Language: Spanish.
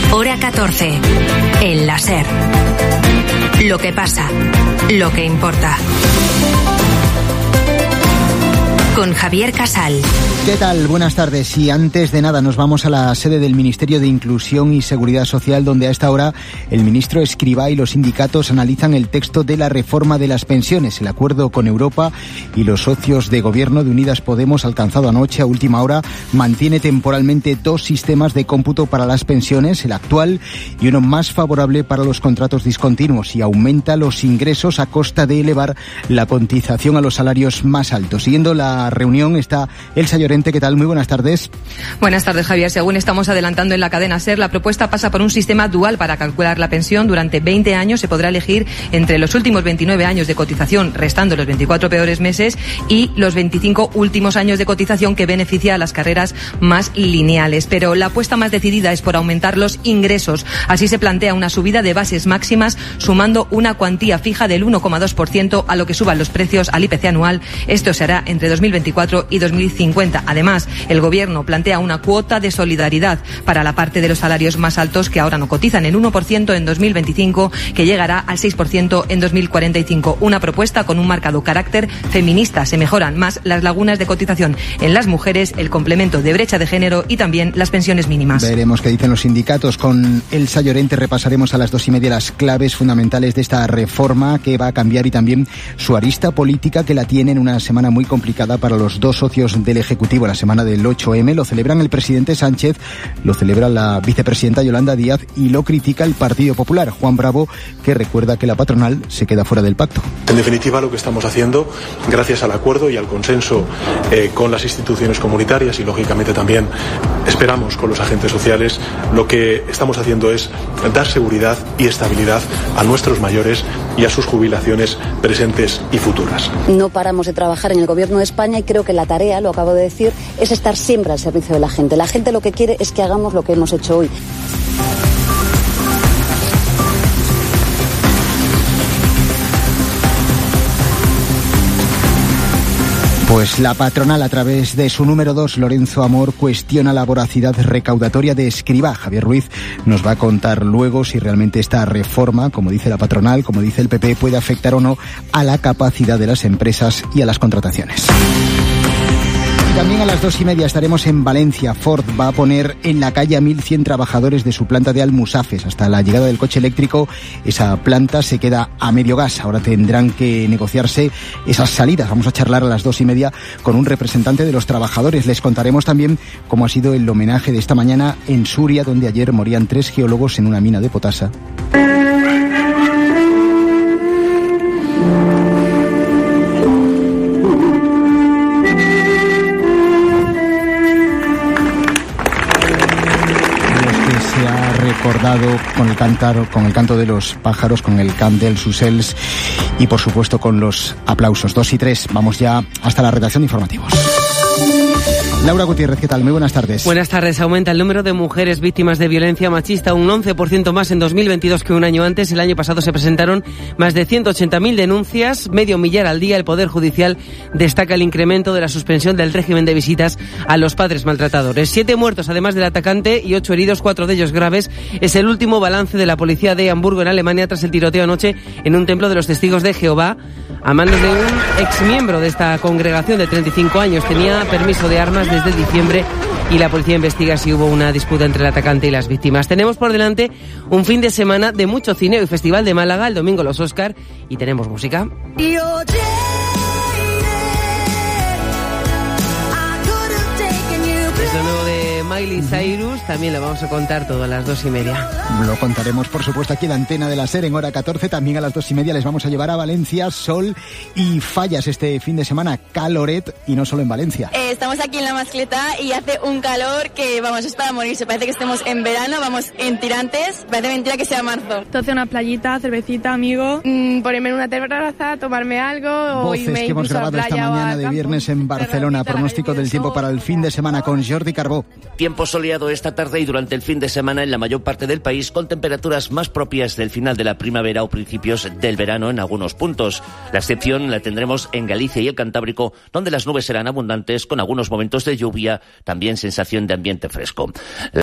Hora 14. El la SER. Lo que pasa, lo que importa. Con Javier Casal. ¿Qué tal? Buenas tardes. Y antes de nada nos vamos a la sede del Ministerio de Inclusión y Seguridad Social, donde a esta hora el ministro Escrivá y los sindicatos analizan el texto de la reforma de las pensiones. El acuerdo con Europa y los socios de gobierno de Unidas Podemos alcanzado anoche a última hora mantiene temporalmente dos sistemas de cómputo para las pensiones, el actual y uno más favorable para los contratos discontinuos, y aumenta los ingresos a costa de elevar la cotización a los salarios más altos. Siguiendo la reunión está Elsa Llorente. ¿Qué tal? Muy buenas tardes. Buenas tardes, Javier. Según estamos adelantando en la cadena SER, la propuesta pasa por un sistema dual para calcular la pensión. Durante 20 años se podrá elegir entre los últimos 29 años de cotización, restando los 24 peores meses, y los 25 últimos años de cotización, que beneficia a las carreras más lineales. Pero la apuesta más decidida es por aumentar los ingresos. Así se plantea una subida de bases máximas, sumando una cuantía fija del 1,2% a lo que suban los precios al IPC anual. Esto se hará entre 2024 y 2050. Además, el Gobierno plantea una cuota de solidaridad para la parte de los salarios más altos que ahora no cotizan, en 1% en 2025, que llegará al 6% en 2045. Una propuesta con un marcado carácter feminista. Se mejoran más las lagunas de cotización en las mujeres, el complemento de brecha de género y también las pensiones mínimas. Veremos qué dicen los sindicatos. Con Elsa Llorente repasaremos a las 2:30 las claves fundamentales de esta reforma, que va a cambiar, y también su arista política, que la tiene en una semana muy complicada para los dos socios del Ejecutivo. La semana del 8M lo celebran el presidente Sánchez, lo celebra la vicepresidenta Yolanda Díaz y lo critica el Partido Popular. Juan Bravo, que recuerda que la patronal se queda fuera del pacto. En definitiva, lo que estamos haciendo, gracias al acuerdo y al consenso con las instituciones comunitarias y lógicamente también esperamos con los agentes sociales, lo que estamos haciendo es dar seguridad y estabilidad a nuestros mayores y a sus jubilaciones presentes y futuras. No paramos de trabajar en el Gobierno de España y creo que la tarea, lo acabo de decir, es estar siempre al servicio de la gente. La gente lo que quiere es que hagamos lo que hemos hecho hoy. Pues la patronal, a través de su número 2, Lorenzo Amor, cuestiona la voracidad recaudatoria de Escrivá. Javier Ruiz nos va a contar luego si realmente esta reforma, como dice la patronal, como dice el PP, puede afectar o no a la capacidad de las empresas y a las contrataciones. También a las 2:30 estaremos en Valencia. Ford va a poner en la calle a 1.100 trabajadores de su planta de Almusafes. Hasta la llegada del coche eléctrico, esa planta se queda a medio gas. Ahora tendrán que negociarse esas salidas. Vamos a charlar a las 2:30 con un representante de los trabajadores. Les contaremos también cómo ha sido el homenaje de esta mañana en Suria, donde ayer morían 3 geólogos en una mina de potasa. Recordado con el canto de los pájaros, con el cant dels ocells y por supuesto con los aplausos. 2:03, vamos ya hasta la redacción de informativos. Laura Gutiérrez, ¿qué tal? Muy buenas tardes. Buenas tardes. Aumenta el número de mujeres víctimas de violencia machista un 11% más en 2022 que un año antes. El año pasado se presentaron más de 180.000 denuncias, medio millar al día. El Poder Judicial destaca el incremento de la suspensión del régimen de visitas a los padres maltratadores. 7 muertos, además del atacante, y 8 heridos, 4 de ellos graves. Es el último balance de la policía de Hamburgo, en Alemania, tras el tiroteo anoche en un templo de los Testigos de Jehová, a manos de un exmiembro de esta congregación de 35 años. Tenía permiso de armas desde diciembre y la policía investiga si hubo una disputa entre el atacante y las víctimas. Tenemos por delante un fin de semana de mucho cine y Festival de Málaga, el domingo los Oscar, y tenemos música. Lo nuevo de Miley Cyrus, también lo vamos a contar todo a las 2:30. Lo contaremos, por supuesto, aquí en la antena de la SER en hora 14. También a las 2:30 les vamos a llevar a Valencia, sol y fallas este fin de semana, caloret, y no solo en Valencia. Estamos aquí en la Mascleta y hace un calor que, vamos, es para morirse. Parece que estemos en verano, vamos en tirantes, parece mentira que sea marzo. Entonces una playita, cervecita, amigo, ponerme en una terraza, tomarme algo o irme que hemos grabado esta mañana de viernes en Barcelona. Pronóstico del tiempo para el fin de semana con Jordi Carbó. Tiempo soleado esta tarde y durante el fin de semana en la mayor parte del país, con temperaturas más propias del final de la primavera o principios del verano en algunos puntos. La excepción la tendremos en Galicia y el Cantábrico, donde las nubes serán abundantes con algunos momentos de lluvia, también sensación de ambiente fresco.